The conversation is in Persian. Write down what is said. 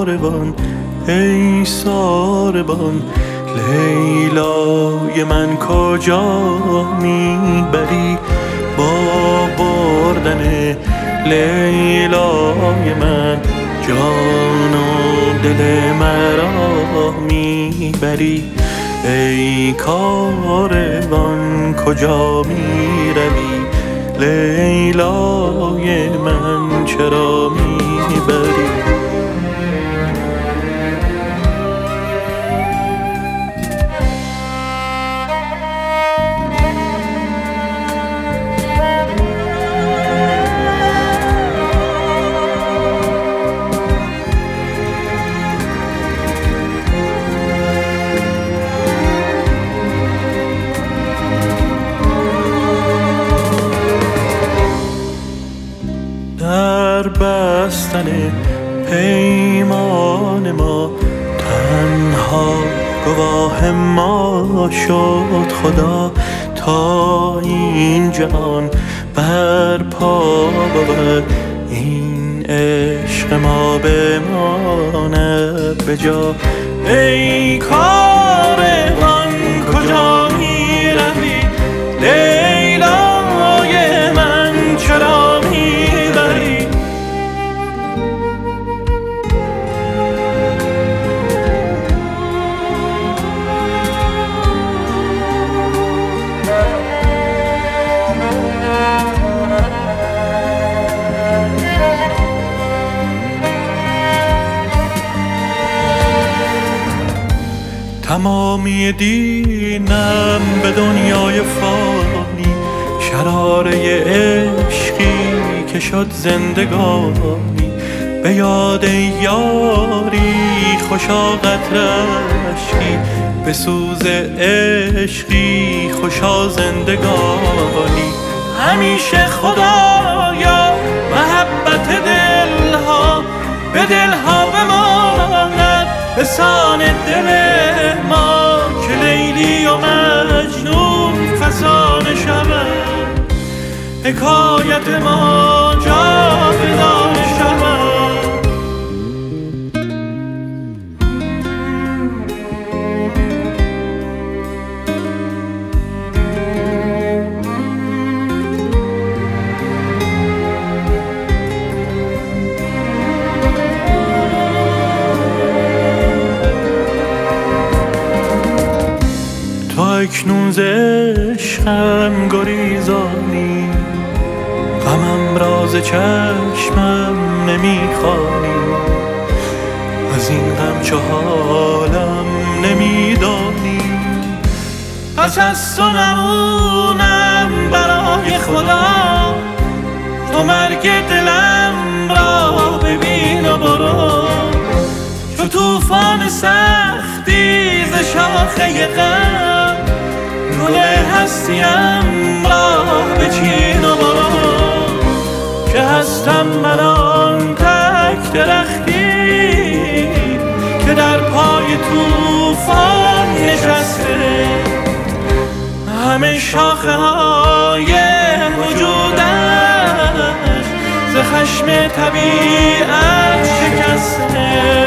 کاروان ای ساربان، لیلای من کجا میبری با بردن لیلای من؟ جان و دل مرا میبری ای کاروان کجا میروی؟ لیلای من چرا میبری؟ در بستن پیمان ما تنها گواه ما شد خدا، تا این جهان بر پا بود این عشق ما بماند به جا. ای کاروان کجا میروی؟ لیلای من چرا میبری؟ تمامی دینم به دنیای فانی، شراره عشقی که شد زندگانی. به یاد یاری خوشا قطره اشکی، به سوز عشقی خوشا زندگانی. همیشه خدایا محبت دلها به دلها بماند، به سان دل ما که لیلی و مجنون فسانه شود، حکایت ما جاودانه شود. تا اکنون ز عشقم گریزانی، غمم را ز چشمم نمیخوانی. از این غم چه حالم نمیدانی، پس از تو نمونم برای خدا. تو مرگ دلم را ببین و برو، چو توفان سختی ز شاخه غم. گل هستیم را بچین و برو، که هستم من آن تک درختی که در پای توفان نشسته. همه شاخه های وجودش ز خشم طبیعت شکسته.